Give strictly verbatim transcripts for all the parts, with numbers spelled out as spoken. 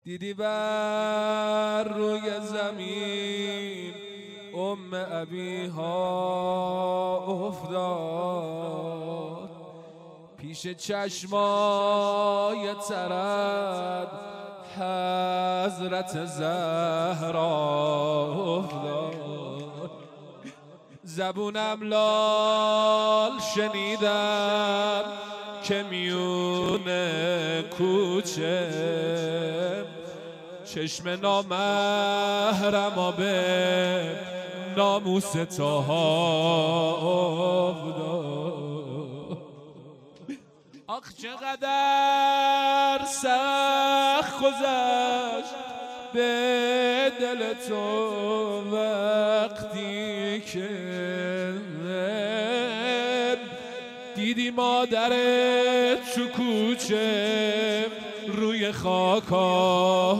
دیدی بر روی زمین ام ابیها افتاد، پیش چشمای ترد حضرت زهرا افتاد. زبونم لال شنیدم که میون کوچه چشم نامحرما به ناموس طاها افتاد. آخ چقدر سخت گذشت به دل تو وقتی که دیدی مادرت تو کوچه روی خاکا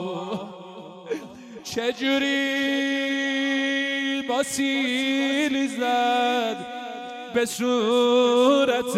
چجوری با سیلی زد به صورت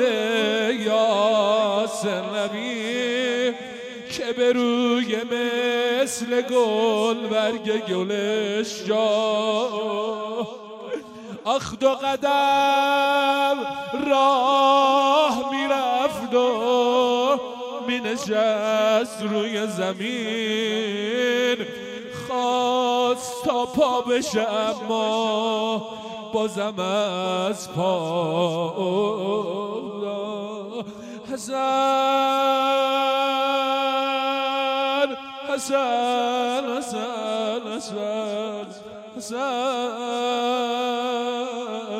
یاسر نبی که به روی مثل گل برگ گلش جا. آخ دو قدم راه میرفت و مینشست روی زمین، خواست تا پا بشه اما بازم از پا افتاد. حسن حسن حسن حسن حسن